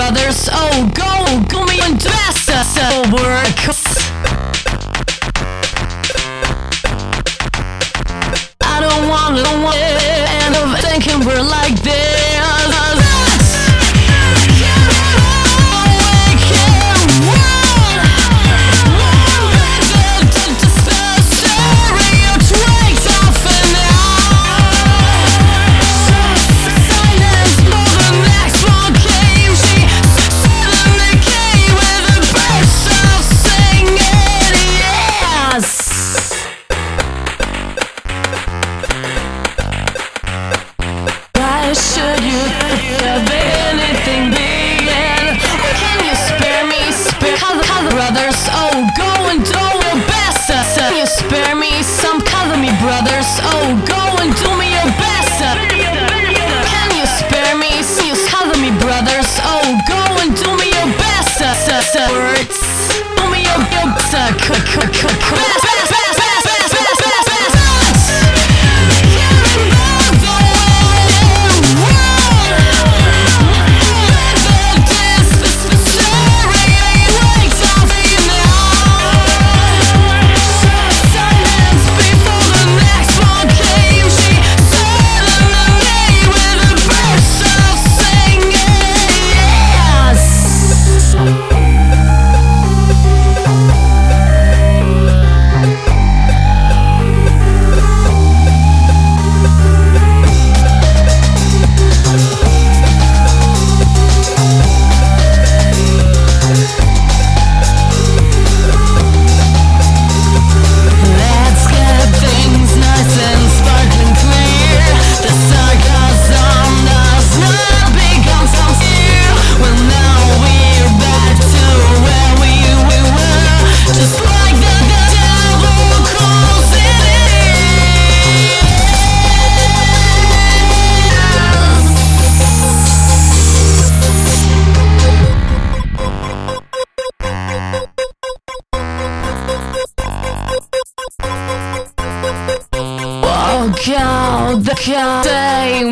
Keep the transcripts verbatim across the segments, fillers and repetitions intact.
brothers. Oh, go, go me and dress us work. I don't want to end up thinking we're like this. Should you have anything big? Can you spare me? Spare cover, cover brothers. Oh, go and do your best. Can you spare me some? Cover me, brothers. Oh, go and do me your best. Can you spare me? Cover me, brothers. Oh, go and do me your best. Words. Do me your best. Go the same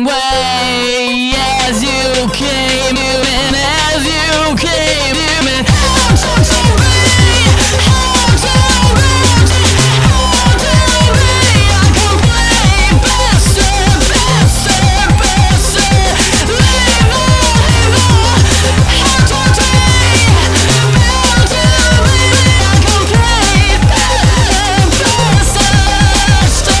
way as you came in, as you came in. How to be, how to be, how to be. I can play faster, faster, faster. Leave on, how to be, how to be. I can play faster, faster.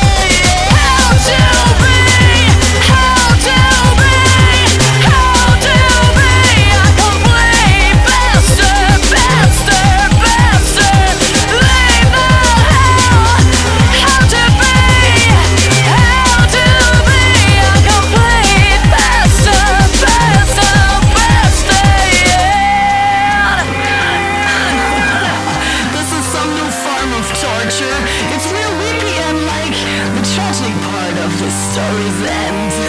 It's real weird and like the tragic part of the story's end.